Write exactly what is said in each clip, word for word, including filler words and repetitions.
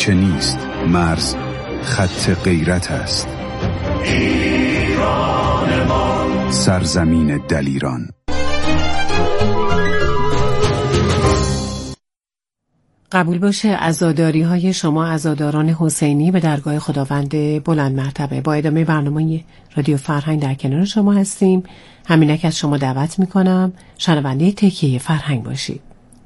کوچه نیست، مرز خط غیرت است. ایرانمان، سرزمین دلیران. قبول باشه عزاداری های شما عزاداران حسینی به درگاه خداوند بلند مرتبه. با ادامه برنامه رادیو فرهنگ در کنار شما هستیم. همینک از شما دعوت میکنم شنونده تکیه فرهنگ باشید.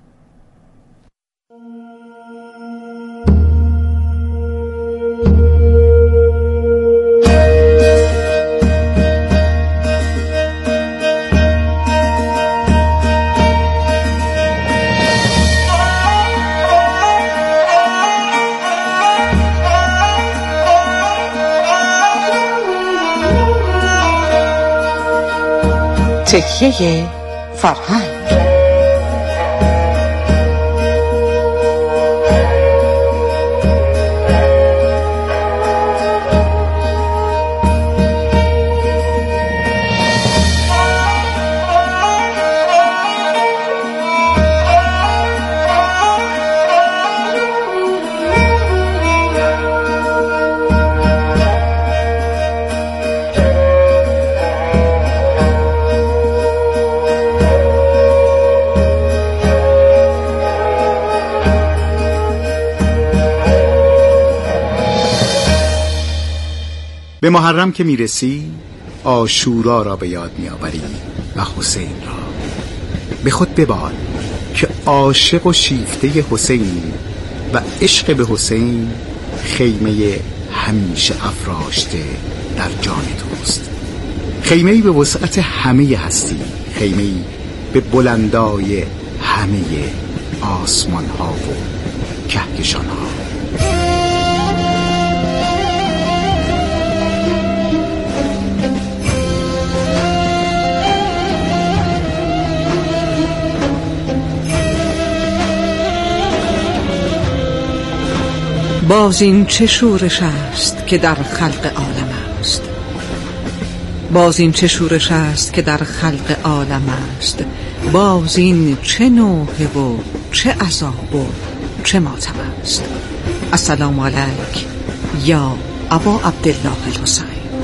تکیه فرهنگ. به محرم که میرسی عاشورا را به یاد میآوری و حسین را. به خود ببال که عاشق و شیفته حسینی و عشق به حسین خیمه همیشه افراشته در جان توست. خیمه‌ای به وسعت همه هستی، خیمه‌ای به بلندای همه آسمان ها و کهکشان ها. باز این چه شورش است که در خلق عالم است، باز این چه شورش است که در خلق عالم است، باز این چه نوحه و چه عذاب و چه ماتم است. السلام علیک یا ابا عبدالله الحسین.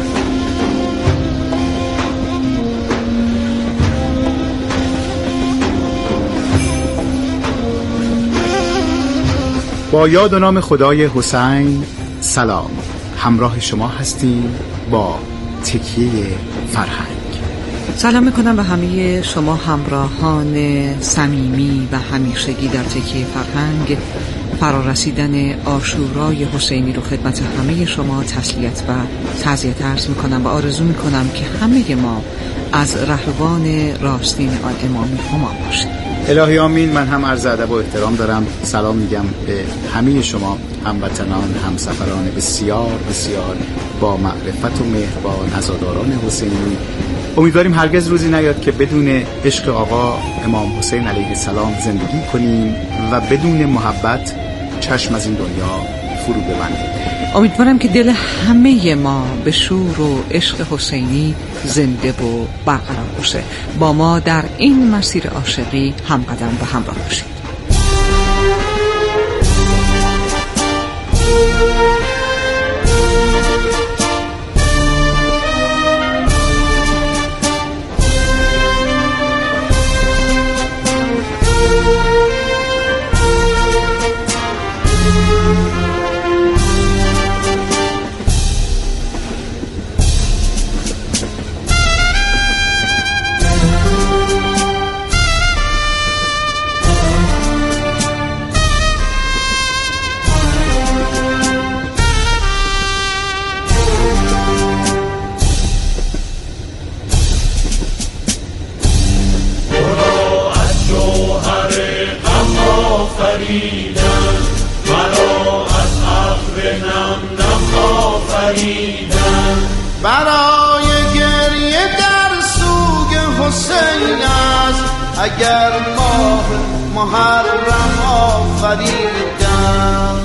با یاد و نام خدای حسین سلام. همراه شما هستیم با تکیه فرهنگ. سلام میکنم به همه شما همراهان صمیمی و همیشگی در تکیه فرهنگ. فرارسیدن عاشورای حسینی رو خدمت همه شما تسلیت و تعزیت عرض میکنم و آرزو میکنم که همه ما از رهروان راستین آل امامی همان باشیم. الهی آمین. من هم عرض ادب و احترام دارم. سلام میگم به همه شما هموطنان، همسفران بسیار بسیار با معرفت و مهربان عزاداران حسینی. امیدواریم هرگز روزی نیاد که بدون عشق آقا امام حسین علیه السلام زندگی کنیم و بدون محبت چشم از این دنیا فرو ببندیم. امیدوارم که دل همه ما به شور و عشق حسینی زنده و برقرار باشه. با ما در این مسیر عاشقی همقدم و همراه باشید. برای گریه در سوگ حسین است، اگر ماه محرم آفریدم.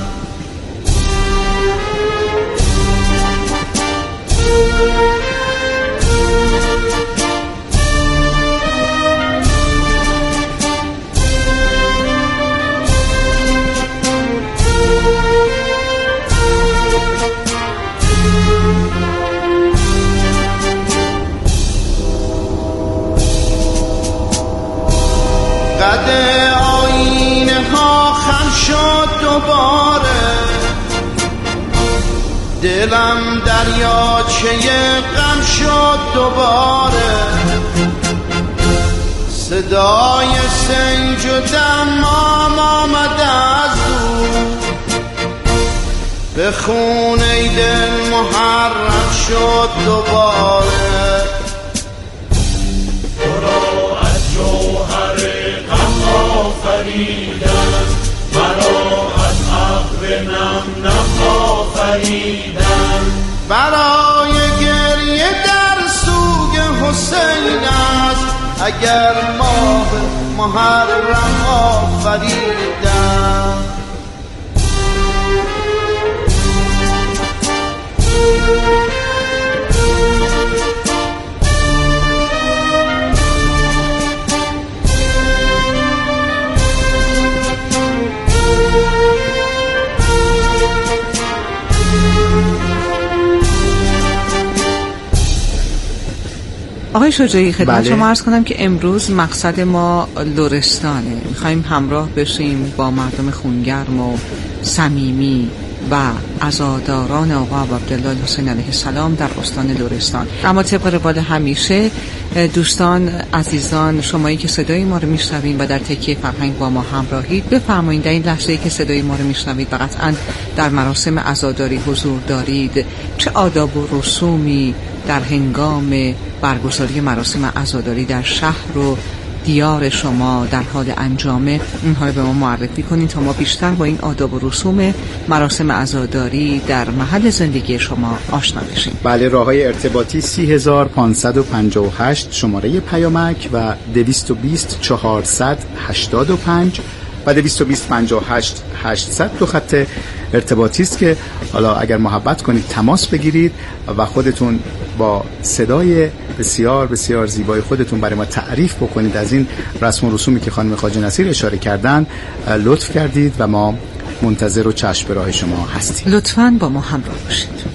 دلم دریاچه غم شد دوباره، صدای سنج و دمام آمد از دور، به خونه دل محرم شد دوباره. تو را از جوهر غم آفریدن، مرا از ابر نم نم آفریدن، برای گریه در سوگ حسین است، اگر ماه محرم آفریدن. آقای شجاعی خدمت بله. شما عرض کنم که امروز مقصد ما لرستانه، میخوایم همراه بشیم با مردم خونگرم و صمیمی و عزاداران آقا عبدالله حسین علیه السلام در استان لرستان. اما طبق روال همیشه دوستان عزیزان، شمایی که صدای ما رو میشنوید و در تکیه فرهنگ با ما همراهید، بفرمایید در این لحظه‌ای که صدای ما رو میشنوید و قطعاً در مراسم عزاداری حضور دارید، چه آداب و رسومی در هنگام برگزاری مراسم عزاداری در شهر و دیار شما در حال انجامه، اینها رو به ما معرفی کنید تا ما بیشتر با این آداب و رسوم مراسم عزاداری در محل زندگی شما آشنا بشیم. بله، راههای ارتباطی سی هزار پانصد و پنجاه و هشت شماره پیامک و دویست و بیست چهارصد هشتاد و پنج و دویست و بیست پنجاه و هشت هشتصد دو خط ارتباطی است که حالا اگر محبت کنید تماس بگیرید و خودتون با صدای بسیار بسیار زیبای خودتون برای ما تعریف بکنید از این رسم و رسومی که خانم خواجه نصیر اشاره کردن. لطف کردید و ما منتظر و چشم به راه شما هستیم. لطفاً با ما همراه باشید.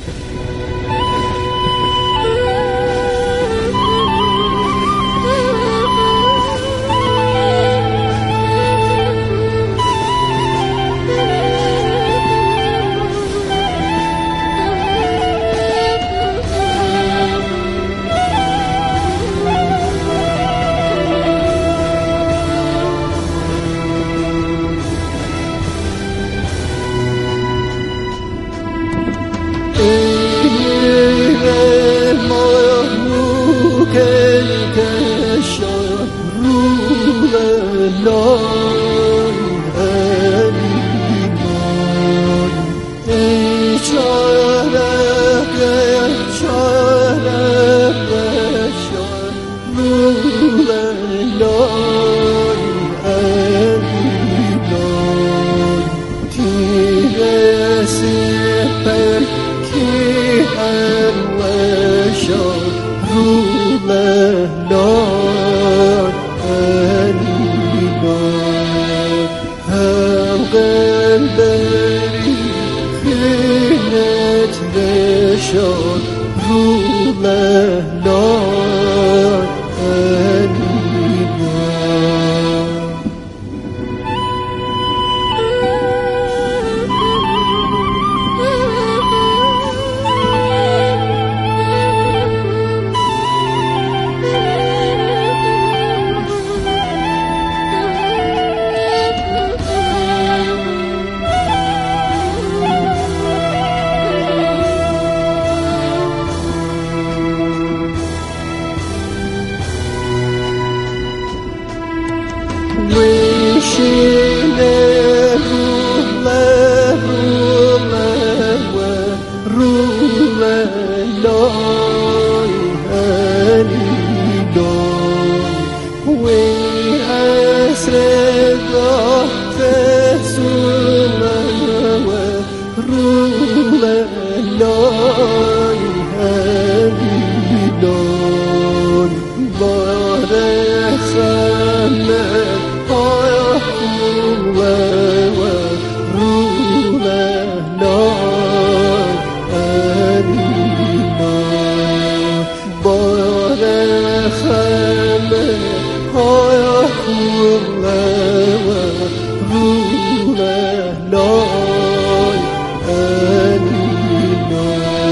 Lord, and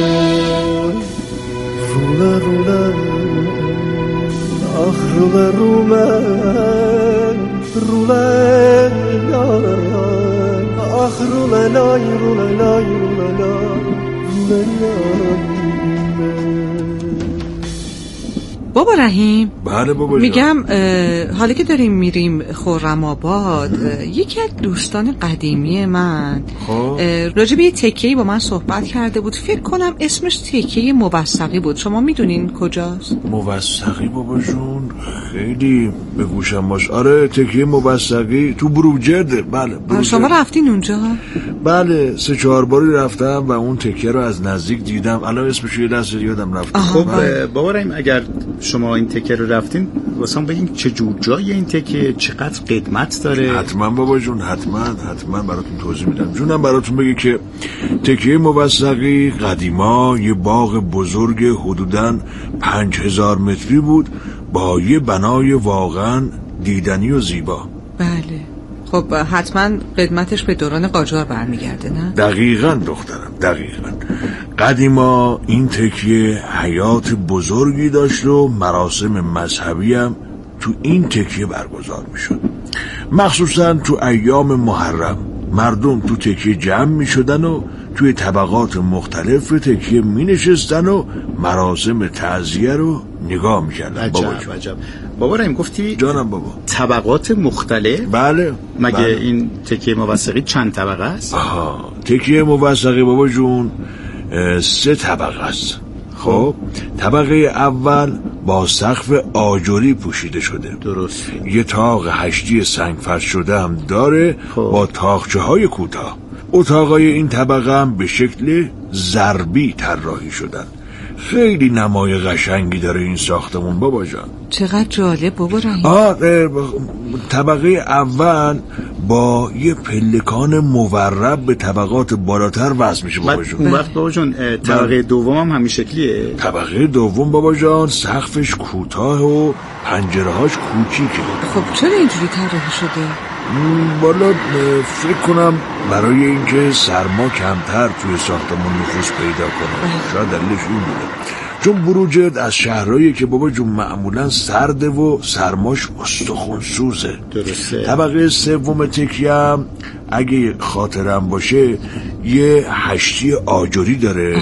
بابا رحیم. بله بابا جان. میگم حالا که داریم میریم خرم آباد، یکی از دوستان قدیمی من راجع به یه تکیه‌ای با من صحبت کرده بود. فکر کنم اسمش تکیه موثقی بود. شما میدونین کجاست؟ موثقی بابا جون خیلی به گوشم باش. آره تکیه موثقی تو بروجرده. بله بروجرد. شما رفتین اونجا؟ بله سه چهار باری رفتم و اون تکیه رو از نزدیک دیدم. الان اسمش یه لحظه یادم رفت. خب بابا رحیم اگر شما این تکیه رو رفتین واسم بگین چه جور جای این تکیه، چقدر قدمت داره؟ حتما بابا جون حتما حتما براتون توضیح میدم. جونم براتون بگه که تکیه موثقی قدیما یه باغ بزرگ حدوداً پنج هزار متری بود با یه بنای واقعا دیدنی و زیبا. بله خب حتما قدمتش به دوران قاجار برمیگرده نه؟ دقیقاً دخترم دقیقاً. قدیما این تکیه حیات بزرگی داشت و مراسم مذهبی هم تو این تکیه برگزار می شد. مخصوصا تو ایام محرم مردم تو تکیه جمع می شدن و توی طبقات مختلف تکیه می نشستن و مراسم تعزیه رو نگاه می کردن. عجب بابا عجب. بابا رحیم گفتی جانم بابا طبقات مختلف؟ بله. مگه بله. این تکیه موثقی چند طبقه است؟ آها تکیه موثقی بابا جون سه طبقه است. خب طبقه اول با سقف آجری پوشیده شده. درست. یه تاق هشتی سنگفرش شده هم داره. خب. با تاقچه های کوتاه. اتاقای این طبقه هم به شکل ضربی طراحی شدن. خیلی نمای قشنگی داره این ساختمون بابا جان. چقدر جالب بابا رحیم. آه طبقه اول با یه پلکان مورب به طبقات بالاتر وصل میشه بابا جان. اون وقت بابا جان طبقه دوم هم همین شکلیه؟ طبقه دوم بابا جان سقفش کوتاه و پنجرهاش کوچیکه. خب چرا اینجوری طراحی شده؟ بالا فکر کنم برای اینکه سرما کمتر توی ساختمون نفوذ پیدا کنه. شاید دلیلش این بوده. چون بروجرد از شهرهایی که بابا جون معمولا سرده و سرماش استخونسوزه. درسته. طبقه سوم تکیه هم اگه خاطرم باشه یه هشتی آجری داره.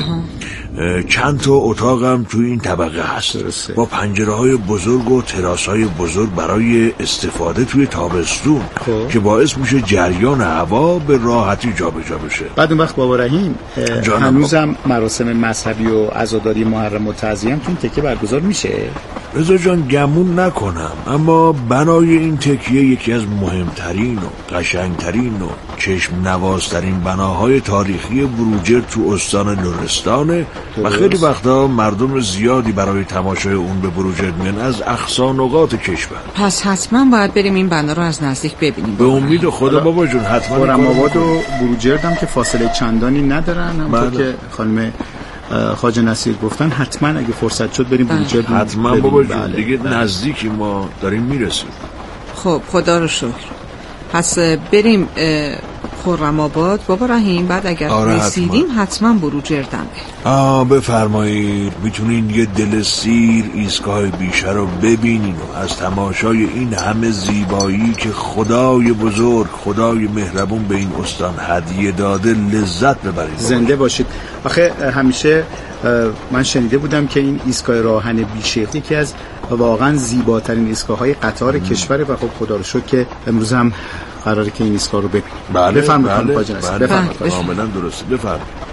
چند تا اتاق هم توی این طبقه هست. درسته. با پنجره های بزرگ و تراس های بزرگ برای استفاده توی تابستون که باعث میشه جریان هوا به راحتی جا به جا بشه. بعد اون وقت بابا رحیم هنوزم مراسم مذهبی و عزاداری محرم و تعزیه هم تو این تکیه برگزار میشه؟ رضا جان گمون نکنم اما بنای این تکیه یکی از مهمترین و قشنگترین و چشم نوازترین بناهای تاریخی بروجرد تو استان لرستانه و خیلی وقتا مردم زیادی برای تماشای اون به بروجرد میان از اقصا نقاط کشور. پس حتما باید بریم این بنا رو از نزدیک ببینیم. به امید خدا بابا جون حتما. خرم آباد و بروجرد هم که فاصله چندانی ندارن، همونطور که خانم خواجه نصیر گفتن حتما اگه فرصت شد بریم بروجرد. حتما بابا جون بله. دیگه بله. نزدیکی ما داریم میرسیم. خب خدا رو شکر. پس بریم خرم آباد بابا رحیم. بعد اگر آره رسیدیم حتما, حتما بروجردم. آه بفرمایید. میتونین یه دل سیر ایستگاه بیشه رو ببینین و از تماشای این همه زیبایی که خدای بزرگ خدای مهربون به این استان هدیه داده لذت ببرید. زنده باشید. آخه همیشه من شنیده بودم که این ایستگاه راهن بیشیخ یکی از واقعا زیباترین ایستگاه‌های قطار کشوره و خب خدا رو شکر که امروز هم قراره که این ایستگاه رو ببینیم. بله بفرمایید بله خانم بله بفرمایید. کاملا درسته. بفرمایید.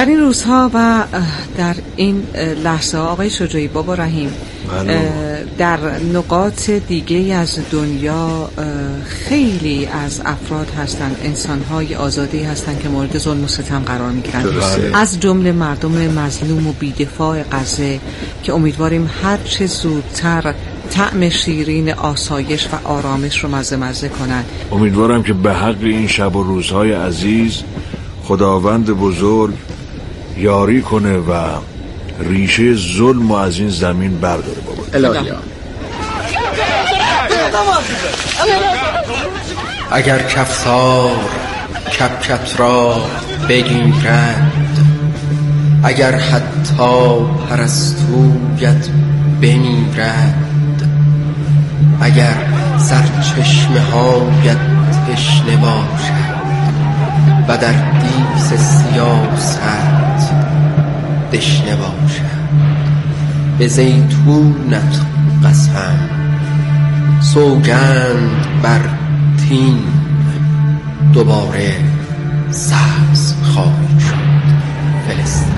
در این روزها و در این لحظه آقای شجاعی بابا رحیم در نقاط دیگه از دنیا خیلی از افراد هستند، انسان‌های آزادی هستند که مورد ظلم و ستم قرار می‌گیرند، از جمله مردم مظلوم و بی‌دفاع غزه که امیدواریم هر چه زودتر طعم شیرین آسایش و آرامش رو مزه مزه کنند. امیدوارم که به حق این شب و روزهای عزیز خداوند بزرگ یاری کنه و ریشه ظلم و از این زمین برداره. بابا الهیا اگر کفتار کپکت را بگیرند، اگر حتی پرستویت بمیرد، اگر سرچشمه هایت تشنه باشد و در دیس سیاست دشنه باشد، به زیتونت قسم سوگند بر تین، دوباره سبز خواهی شد فلسطین.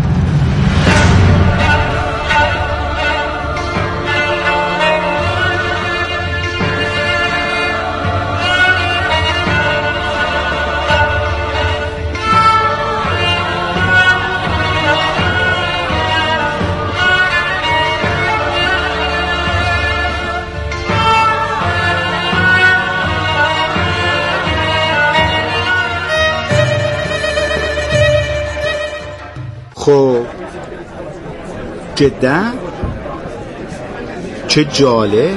خب جدا چه جالب.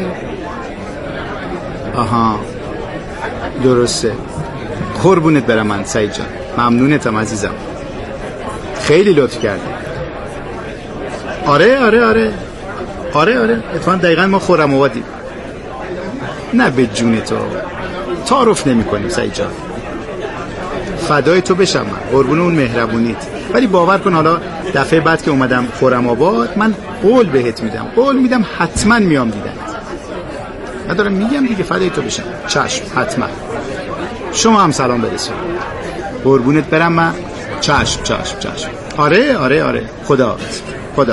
آها درسته، قربونت برم من سعید جان، ممنونتم عزیزم، خیلی لطف کردی. آره آره آره آره آره اتفاقا دقیقا ما خورم آبادیم. نه به جون تو تعارف نمی کنیم سعید جان، فدای تو بشم من، قربون اون مهربونیت. ولی باور کن حالا دفعه بعد که اومدم خورم آباد من قول بهت میدم، قول میدم حتما میام دیدن. من دارم میگم دیگه، فدای تو بشم. چشم حتما. شما هم سلام برسون، قربونت برم من. چشم چشم چشم. آره آره آره خدا خدا.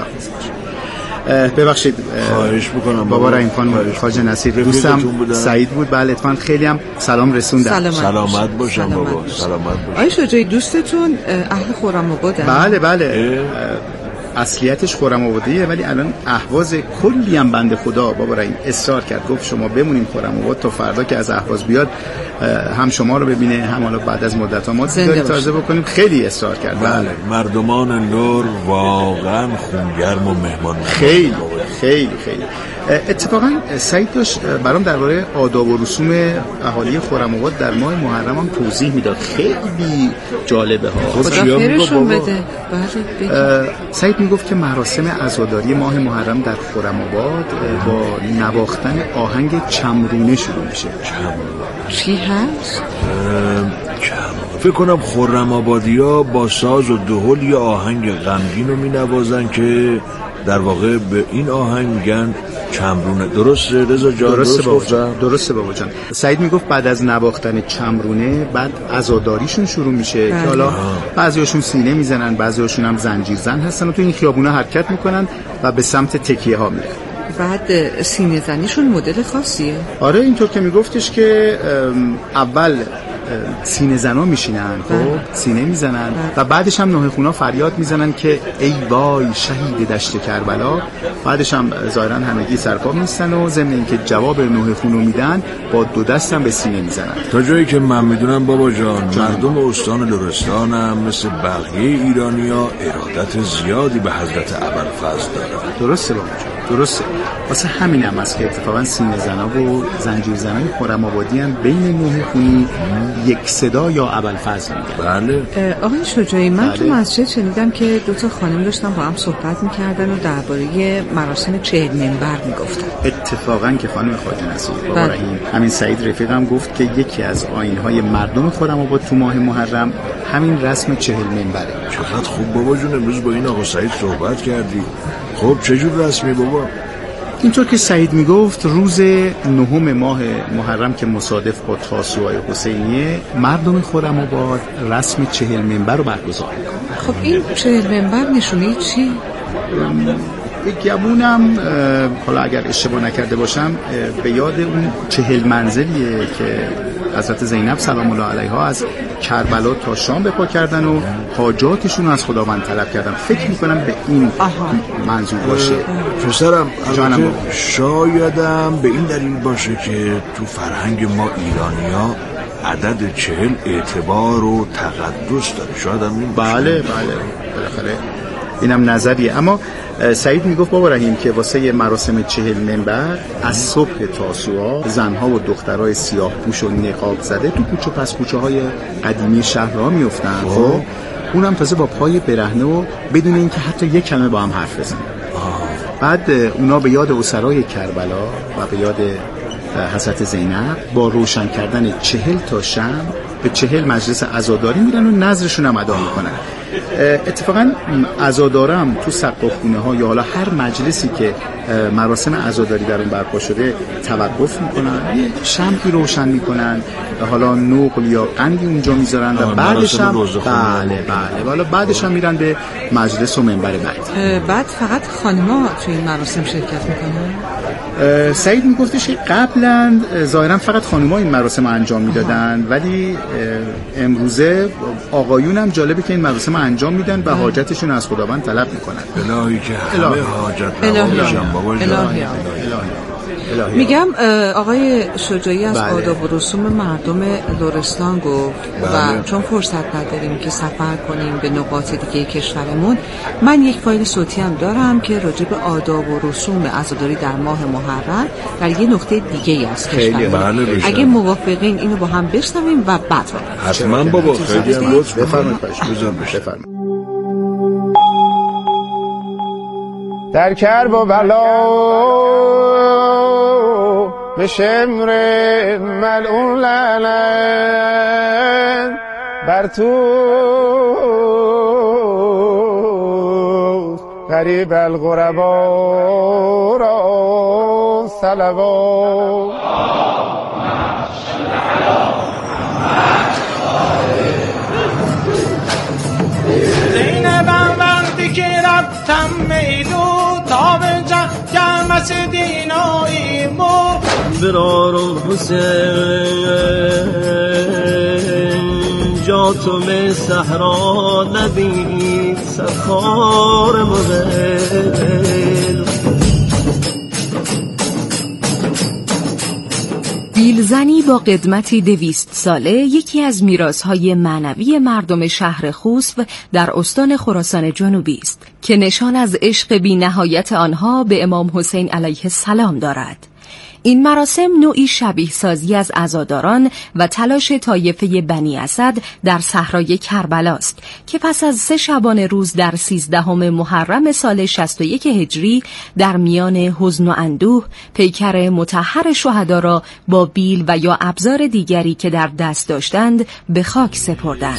ببخشید خواهش میکنم بابا رحیم خانم، خواجه نصیر دوستم سعید بود. بله اتفاقا خیلی هم سلام رسوندم. سلامت, سلامت باشم بابا، سلامت باشم. آقای شجاعی دوستتون اهل خرم آبادن؟ بله بله اصلیتش خرم آبادیه، ولی الان اهواز کلی هم بنده خدا بابا رحیم اصرار کرد، گفت شما بمونین خرم آباد تا فردا که از اهواز بیاد هم شما رو ببینه هم حالا بعد از مدت ها ما دیداری تازه بکنیم. خیلی اصرار کرد. بله مردمان لور واقعا خونگرم و مهمان خیلی خیلی خیلی. اتفاقا سعید داشت برام درباره آداب و رسوم اهالی خرم آباد در ماه محرم هم توضیح میداد، خیلی جالبه ها. خدا خیرشون بده. سعید میگفت که مراسم عزاداری ماه محرم در خرم آباد با نواختن آهنگ چمرونه شروع میشه. چی هست؟ فکر کنم خرم آبادی‌ها با ساز و دهل یا آهنگ غمگین رو مینوازن که در واقع به این آهنگ میگن چمرونه. درسته رضا جان؟ درسته بابا جان. درسته بابا جان. سعید میگفت بعد از نواختن چمرونه بعد عزاداریشون شروع میشه که حالا بعضیاشون سینه میزنن، بعضیاشون هم زنجیر زن هستن و تو این خیابونا حرکت میکنن و به سمت تکیه ها میرن. بعد سینه زنیشون مدل خاصیه؟ آره اینطور که میگفتش که اول سینه زنا میشینن، خب سینه میزنن و بعدش هم نوحه خونا فریاد میزنن که ای وای شهید دشت کربلا. بعدش هم ظاهرا همگی سرپا میستن و ضمن اینکه جواب نوحه خونو میدن با دو دست هم به سینه میزنن. تا جایی که من میدونم بابا جان, جان مردم استان لرستان هم مثل بقیه ایرانیا ارادت زیادی به حضرت ابوالفضل دارن. درسته بابا جان درسته. واسه همین هم است که اتفاقا سینه زنا و زنجیر زنای خرم آبادی هم بین نوحه خونی یک صدا یا ابوالفضل میگن. بله. آقای شجاعی من بله. تو مسجد شنیدم که دو تا خانم داشتن با هم صحبت میکردن و درباره مراسم چهل منبر میگفتن. اتفاقا که خانم خواجه نصیر بابا رحیم همین سعید رفیقم گفت که یکی از آیین‌های مردم خرم آباد تو ماه محرم همین رسم چهل منبره. چقدر خوب بابا جون، امروز با این آقا سعید صحبت کردی. خب چه جور رسمی بابا؟ اینطور که سعید میگفت روز نهم ماه محرم که مصادف با تاسوعای حسینیه، مردم خرم‌آباد رسم چهل منبر رو برگزار میکنن. خب این چهل منبر نشونه چی؟ گمونم حالا اگر اشتباه نکرده باشم به یاد اون چهل منزلیه که حضرت زینب سلام الله علیها از کربلا تا شام بپا کردن و حاجاتشون رو از خداوند طلب کردن. فکر میکنم به این منظور باشه. پسرم شایدم به این دلیل باشه که تو فرهنگ ما ایرانی‌ها عدد چهل اعتبار و تقدس داره. شاید هم این بله بله بالاخره اینم نظریه. اما سعید میگفت بابا رحیم که واسه مراسم چهل منبر از صبح تاسوعا زنها و دخترای سیاه پوش و نقاب زده تو کوچه پس کوچه های قدیمی شهر را میافتن. خب اونم تازه با پای برهنه و بدون اینکه حتی یک کلمه با هم حرف بزنن. بعد اونا به یاد اسرای کربلا و به یاد حضرت زینب با روشن کردن چهل تا شمع به چهل مجلس عزاداری میرن و نذرشون هم ادا میکنن. اتفاقا عزادارم تو سقاخونه ها یا حالا هر مجلسی که مراسم عزاداری در اون برپا شده توقف میکنن، یه شمعی روشن میکنن، حالا نقل یا قندی اونجا میذارن و بعدش هم بله بله حالا بعدش هم میرن به مجلس و منبر بعد. بعد فقط خانم‌ها تو این مراسم شرکت میکنن؟ سعید میگفتش که قبلا ظاهرا فقط خانم‌ها این مراسم انجام میدادن، ولی امروزه آقایون هم جالبه که این مراسم انجام میدن و حاجتشون از خداوند طلب میکنن. الهی که همه حاجت نوازشن بابا. الهی الهی. میگم آقای شجاعی از آداب و رسوم مردم لرستان گفت و چون فرصت نداریم که سفر کنیم به نقاط دیگه کشورمون، من یک فایل صوتی هم دارم که راجع به آداب و رسوم عزاداری در ماه محرم در یه نقطه دیگه از کشورمون، اگه موافقین اینو با هم بشنویم و بعد حتما بابا. خیلی هم لطف بفرمایید. بفرمایید. در کرب و بلا به شمر ملعون لعنت بر تو غریب الغربا را صلوات. زینبم وقتی که رفتم میدو تا به جمعت دینایی مو برار حسین جاتم صحرا نبید سفار مغل. بیلزنی با قدمتی دویست ساله یکی از میراث‌های معنوی مردم شهر خوست در استان خراسان جنوبی است که نشان از عشق بی نهایت آنها به امام حسین علیه السلام دارد. این مراسم نوعی شبیه سازی از عزاداران و تلاش طایفه بنی اسد در صحرای کربلا است که پس از سه شبانه روز در سیزدهم محرم سال شصت و یک هجری در میان حزن و اندوه پیکر مطهر شهدا را با بیل و یا ابزار دیگری که در دست داشتند به خاک سپردند.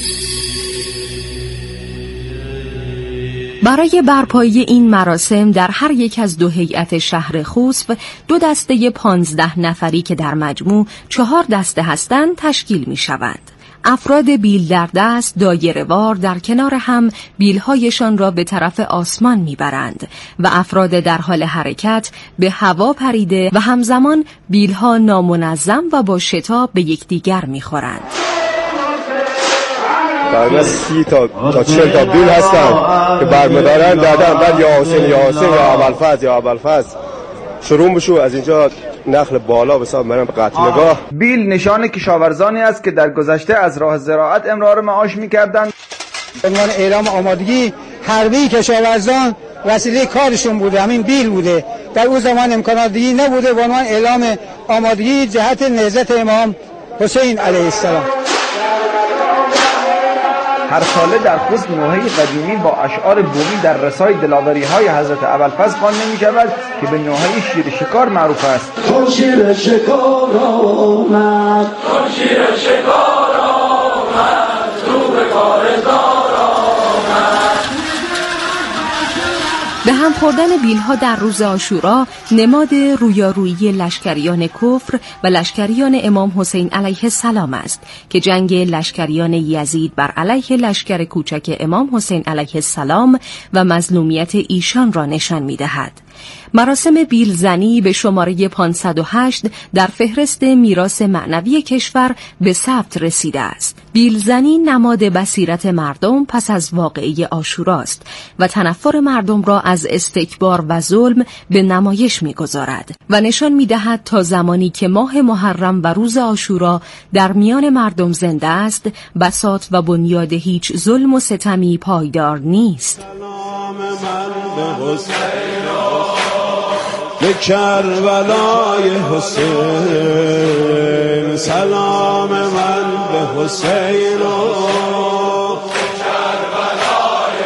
برای برپایی این مراسم در هر یک از دو هیئت شهر خوست دو دسته پانزده نفری که در مجموع چهار دسته هستند تشکیل می شوند. افراد بیل در دست دایره‌وار در کنار هم بیلهایشان را به طرف آسمان می برند و افراد در حال حرکت به هوا پریده و همزمان بیلها نامنظم و با شتاب به یکدیگر می خورند. تقریبا سی تا تا چهل تا بیل هستن که برمدارن دادن بعد یا حسین یا حسین یا ابوالفضل یا ابوالفضل شروع بشو از اینجا نخل بالا به حساب منم قتلگاه. بیل نشان کشاورزانی است که در گذشته از راه زراعت امرار معاش می‌کردند. به عنوان اعلام آمادگی حربی کشاورزان وسیله کارشون بوده، همین بیل بوده. در اون زمان امکانات دیگه نبوده، به عنوان اعلام آمادگی جهت نهضت امام حسین علیه السلام. هر ساله در خوست نوحه قدیمی با اشعار بومی در رسای دلاوری‌های حضرت ابوالفضل خوانده می‌شود که به نوحه شیر شکار معروف است. چون شیر شکار آمد، چون شیر شکار آمد، رو به کارزار آمد. به هم خوردن بیلها در روز عاشورا نماد رویارویی لشکریان کفر و لشکریان امام حسین علیه السلام است که جنگ لشکریان یزید بر علیه لشکر کوچک امام حسین علیه السلام و مظلومیت ایشان را نشان می‌دهد. مراسم بیلزنی به شماره پانصد و هشت در فهرست میراث معنوی کشور به ثبت رسیده است. بیلزنی نماد بصیرت مردم پس از واقعه عاشورا است و تنفر مردم را از استکبار و ظلم به نمایش می‌گذارد و نشان می‌دهد تا زمانی که ماه محرم و روز عاشورا در میان مردم زنده است، بساط و بنیاد هیچ ظلم و ستمی پایدار نیست. به کربلای حسین سلام من به حسین و کربلای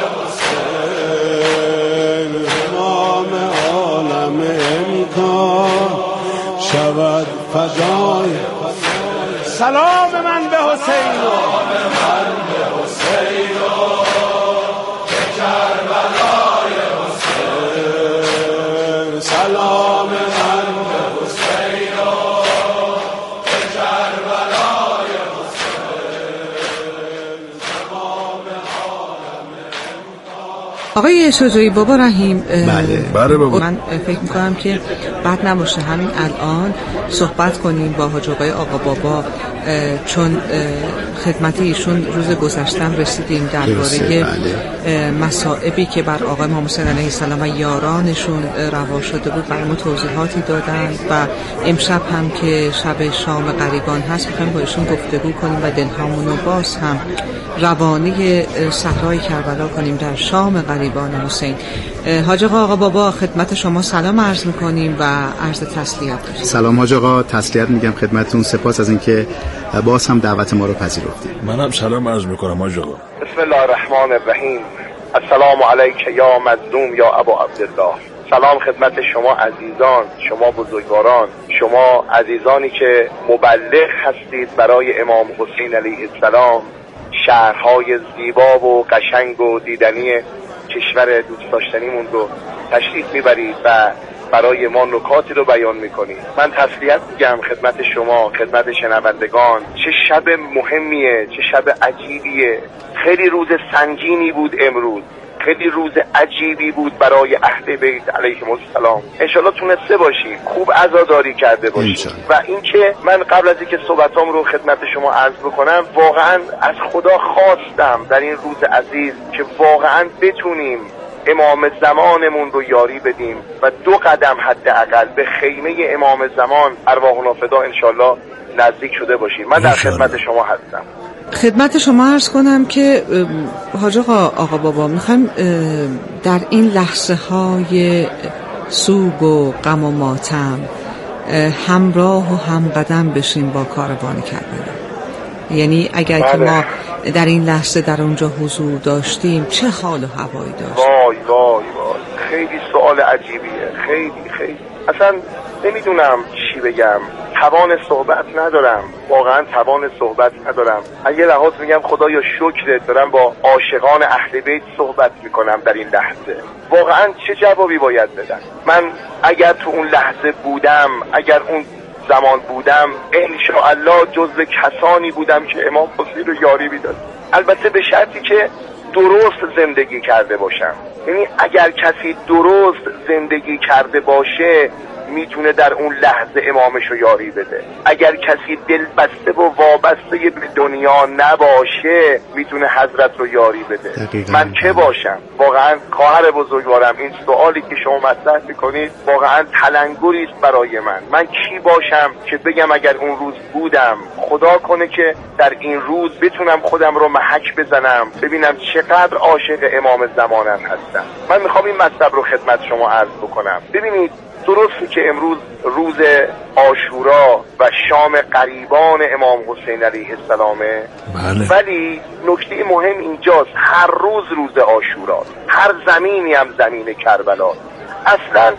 حسین امام عالم امکان شود فدای سلام من به حسین و من به حسین و کربلای حسین سلام من به حسین و کربلای حسین تمام عالم. آقای شجاعی بابا رحیم، بله بله بابا، من فکر میکنم که بعد نباشه همین الان صحبت کنیم با حاج آقای آقا بابا، چون خدمت ایشون روز گذشتم رسیدیم درباره مصائبی که بر آقای امام حسین علیه السلام و یارانشون روا شده بود برای ما توضیحاتی دادن و امشب هم که شب شام غریبان هست میخوایم با ایشون گفتگو کنیم و دلهامونو باز هم روانه صحرای کربلا کنیم در شام غریبان حسین. حاج آقا آقا بابا خدمت شما سلام عرض میکنیم و عرض تسلیت داریم. سلام حاج آقا، تسلیت میگم خدمتتون، سپاس از اینکه باز هم دعوت ما رو پذیرفتید. منم سلام عرض میکنم حاج آقا. بسم الله الرحمن الرحیم. السلام علیک یا مظلوم یا ابا عبدالله. سلام خدمت شما عزیزان، شما بزرگواران، شما عزیزانی که مبلغ هستید برای امام حسین علیه السلام، شهرهای زیبا و قشنگ و دیدنی کشور دوست داشتنیمون رو تشریف میبرید و برای ما نکاتی رو بیان میکنید. من تسلیت میگم خدمت شما، خدمت شنوندگان. چه شب مهمیه، چه شب عجیبیه. خیلی روز سنگینی بود امروز، خیلی روز عجیبی بود برای اهل بیت علیهم السلام. انشالله تونسته باشی خوب عزاداری کرده باشی. و اینکه من قبل از اینکه صحبتام رو خدمت شما عرض بکنم، واقعا از خدا خواستم در این روز عزیز که واقعا بتونیم امام زمانمون رو یاری بدیم و دو قدم حداقل به خیمه امام زمان ارواحنا فدا انشالله نزدیک شده باشیم. من در خدمت شما هستم. خدمت شما عرض کنم که حاج آقا آقا بابا میخوایم در این لحظه های سوگ و غم و ماتم همراه و همقدم بشیم با کاروان کربلا. یعنی اگر بله. که ما در این لحظه در اونجا حضور داشتیم چه حال و هوایی داشتیم؟ وای وای وای خیلی سوال عجیبیه، خیلی خیلی اصلا نمیدونم چی بگم، توان صحبت ندارم، واقعا توان صحبت ندارم. از یه لحاظ میگم خدایا شکرت دارم با عاشقان اهل بیت صحبت میکنم در این لحظه. واقعا چه جوابی باید بدم؟ من اگر تو اون لحظه بودم، اگر اون زمان بودم، انشاءالله جزو کسانی بودم که امام حسین رو یاری میداد. البته به شرطی که درست زندگی کرده باشم. یعنی اگر کسی درست زندگی کرده باشه میتونه در اون لحظه امامش رو یاری بده. اگر کسی دل بسته و وابسته به دنیا نباشه میتونه حضرت رو یاری بده. دقیقا. من که باشم؟ واقعا خواهر بزرگوارم، این سوالی که شما مطرح میکنید واقعا تلنگری است برای من. من کی باشم که بگم اگر اون روز بودم؟ خدا کنه که در این روز بتونم خودم رو محک بزنم ببینم چقدر عاشق امام زمانم هستم. من میخوام این مطلب رو خدمت شما عرض بکنم. ببینید درسته که امروز روز عاشورا و شام غریبان امام حسین علیه السلامه، بله. ولی نکته مهم اینجاست هر روز روز عاشوراست، هر زمینی هم زمین کربلاست. اصلا